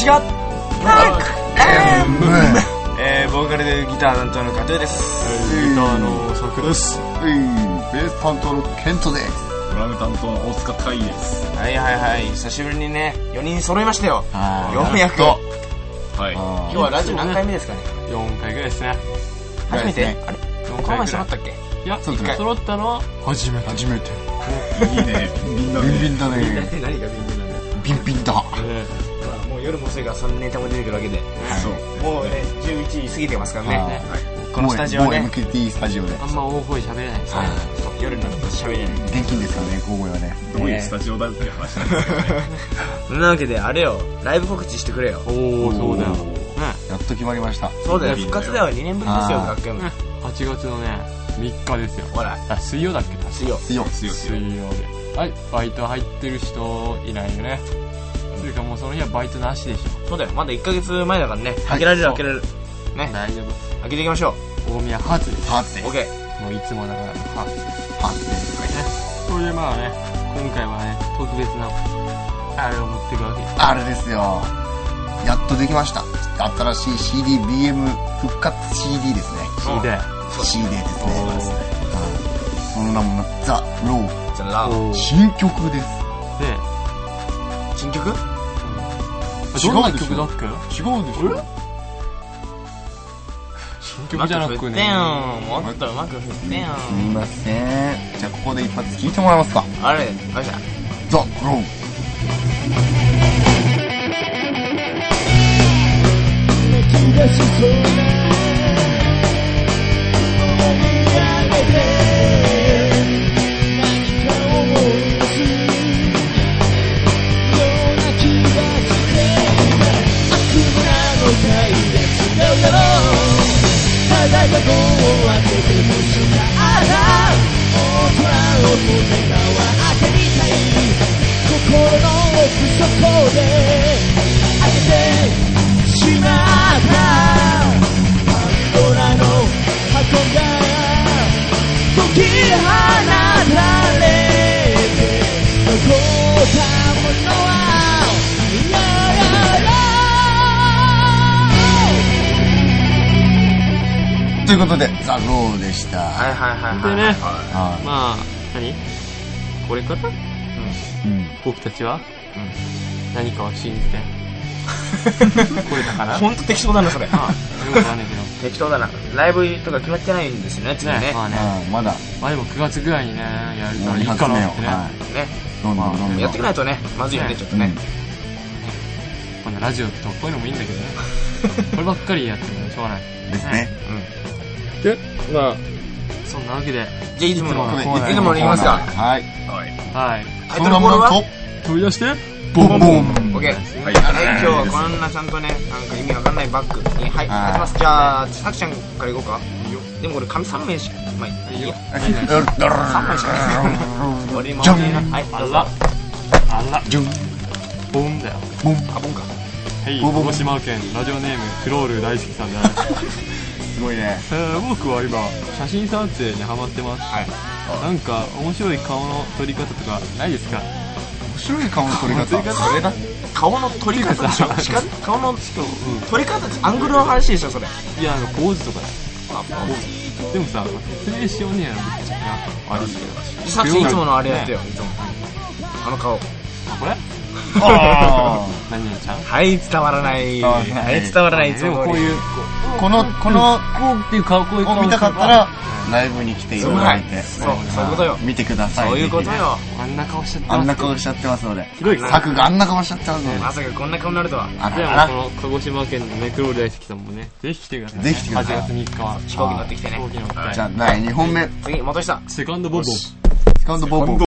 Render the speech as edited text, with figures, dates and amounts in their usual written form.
がボーカルでギター担当のカトゥーです。 ギターのサクです。 ベース担当のケントです。 ドラム担当の大塚海です。 はいはいはい、久しぶりにね4人揃いましたよ。ようやく。 はい。 今日はラジオ何回目ですかね。 4回ぐらいですね。 初めて？あれ？この前揃ったっけ？ いや、揃ったのは初めて。 いいね。ビンビンだね。 ビンビンだね。何がビンビンなんだよ。 ビンビンだ。 もう夜も遅いからそのネタも出てくるわけで。 そう。 もうね11時過ぎてますからね。このスタジオはね。 もう MKT スタジオで。 あんま大声喋れないですね。 夜になると喋れない。 現金ですからね、大声はね。 どういうスタジオだっていう話なんですけどね。 そんなわけであれよ、ライブ告知してくれよ。 おー、そうだよ。 やっと決まりました。 そうだよ、復活だよ。2年ぶりですよ、学園。 8月のね、3日ですよ。 ほら。 水曜だっけ？ 水曜で。はい、バイト入ってる人いないよね。というかもうその日はバイトなしでしょ。 そうだよ、まだ1ヶ月前だからね。開けられる。ね。 大丈夫。 開けていきましょう。大宮初です。 初。 オッケー。 もういつもながらの初です。 初です。 それでまあね、今回はね、特別なあれを持っていくわけです。 あれですよ。やっとできました。新しい CD、BM 復活 CD ですね。CD ですね。その名もザ・ロー。 ザ・ラー。 新曲です。 で、 新曲？ どんな曲だっけ？ 違うでしょ。 新曲じゃなくね。 もっとうまく振ってよ。 すみません。じゃあここで一発聴いてもらえますか。 あれ、あれじゃん。 ザ・ロー。出しそうな思い上げて何か思い出すような気がして悪夢なのかいや違うだろうただ過去を当ててもしかあら大空を飛べたは当てみたい心の奥底で当ててしまった解き放たれて残ったものはということでザ・ローでした。 でね、まあ何これから僕たちは何かを信じてこれだかな。 ほんと適当だなそれ。 よくわかんないけど適当だな。ライブとか決まってないんですよね、次ね。 まだ。 まあでも9月ぐらいにね、やるからいいかなってね。 どんどんやってくないとね、まずいよね、ちょっとね。 こんなラジオとこういうのもいいんだけどね。こればっかりやってもしょうがない。 ですね。 で、まあ、そんなわけで。 じゃあいつものコーナー。いつものいきますか。 はい。 タイトルコールは飛び出してボンボン。 オッケー。はい、今日はこんなちゃんとね、なんか意味わかんないバッグに入ってます。じゃあ、さくちゃんからいこうか。でもこれ紙3枚しか、まあいいよ。3枚しかない。俺もね、はい、どうぞ。 あら、 ジュン。 ボンだよ。 ボン。 あ、ボンか。 はい、鹿児島県ラジオネームクロール大好きさんだ。 すごいね。 僕は今、写真撮影にハマってます。なんか、面白い顔の撮り方とかないですか？ 面白い顔の撮り方。 それだ。顔の撮り方でしょ。顔の撮り方ってアングルの話でしょそれ。 いや、ポーズとかね。でもさ、説明しようねやらぶっちゃけ悪いけど。 さっきいつものあれやってよ。あの顔。 これ？何々ちゃん？ はい、伝わらない。はい、伝わらない。いつもこういうこのこうっていう顔を見たかったらライブに来ていただいて、 そういうことよ。 見てください。 そういうことよ。 あんな顔しちゃってます。 あんな顔しちゃってますので。 ひどい。 サクがあんな顔しちゃってますので。 まさかこんな顔になるとは。 じゃあこの鹿児島県のねクロール大好きさんもね、ぜひ来てください。 ぜひ来てください。 8月3日は飛行機乗ってきてね。 飛行機乗って。 じゃあ第2本目。 次元下。 セカンドボンボン。 セカンドボンボン。